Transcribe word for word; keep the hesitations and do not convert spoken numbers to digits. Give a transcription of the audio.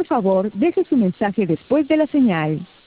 favor, deje su mensaje después de la señal.